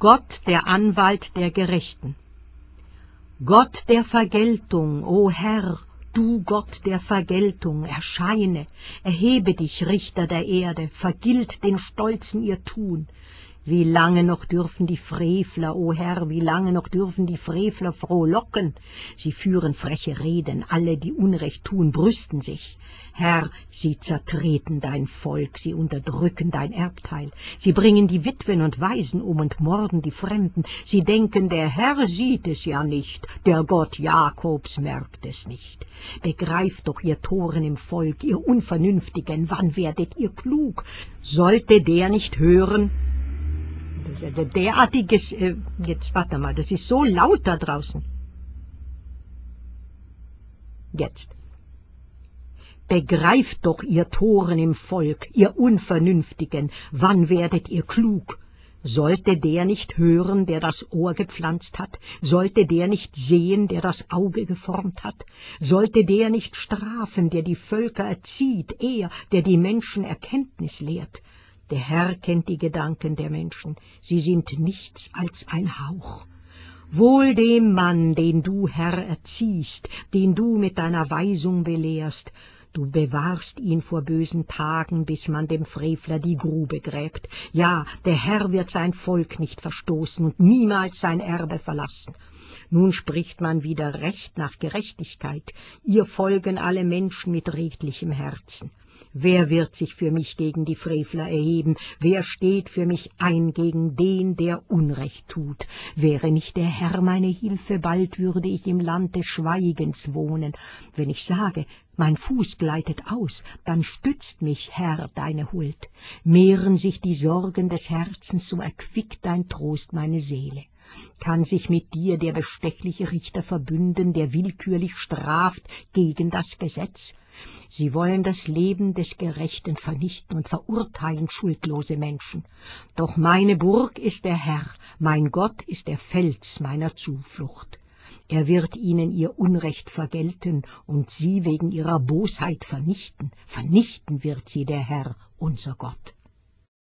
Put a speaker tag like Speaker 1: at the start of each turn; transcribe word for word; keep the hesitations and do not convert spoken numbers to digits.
Speaker 1: Gott, der Anwalt der Gerechten. Gott der Vergeltung, o Herr, du Gott der Vergeltung, erscheine, erhebe dich, Richter der Erde, vergilt den Stolzen ihr Tun. Wie lange noch dürfen die Frevler, o Herr, wie lange noch dürfen die Frevler frohlocken? Sie führen freche Reden, alle, die Unrecht tun, brüsten sich. Herr, sie zertreten dein Volk, sie unterdrücken dein Erbteil. Sie bringen die Witwen und Waisen um und morden die Fremden. Sie denken, der Herr sieht es ja nicht, der Gott Jakobs merkt es nicht. Begreift doch, ihr Toren im Volk, ihr Unvernünftigen, wann werdet ihr klug? Sollte der nicht hören? Derartiges, äh, jetzt warte mal, das ist so laut da draußen. Jetzt. Begreift doch, ihr Toren im Volk, ihr Unvernünftigen, wann werdet ihr klug? Sollte der nicht hören, der das Ohr gepflanzt hat? Sollte der nicht sehen, der das Auge geformt hat? Sollte der nicht strafen, der die Völker erzieht, er, der die Menschen Erkenntnis lehrt? Der Herr kennt die Gedanken der Menschen, sie sind nichts als ein Hauch. Wohl dem Mann, den du, Herr, erziehst, den du mit deiner Weisung belehrst, du bewahrst ihn vor bösen Tagen, bis man dem Frevler die Grube gräbt. Ja, der Herr wird sein Volk nicht verstoßen und niemals sein Erbe verlassen. Nun spricht man wieder Recht nach Gerechtigkeit, ihr folgen alle Menschen mit redlichem Herzen. Wer wird sich für mich gegen die Frevler erheben? Wer steht für mich ein gegen den, der Unrecht tut? Wäre nicht der Herr meine Hilfe, bald würde ich im Land des Schweigens wohnen. Wenn ich sage, mein Fuß gleitet aus, dann stützt mich, Herr, deine Huld. Mehren sich die Sorgen des Herzens, so erquickt dein Trost meine Seele. Kann sich mit dir der bestechliche Richter verbünden, der willkürlich straft gegen das Gesetz? Sie wollen das Leben des Gerechten vernichten und verurteilen schuldlose Menschen. Doch meine Burg ist der Herr, mein Gott ist der Fels meiner Zuflucht. Er wird ihnen ihr Unrecht vergelten und sie wegen ihrer Bosheit vernichten. Vernichten wird sie der Herr, unser Gott.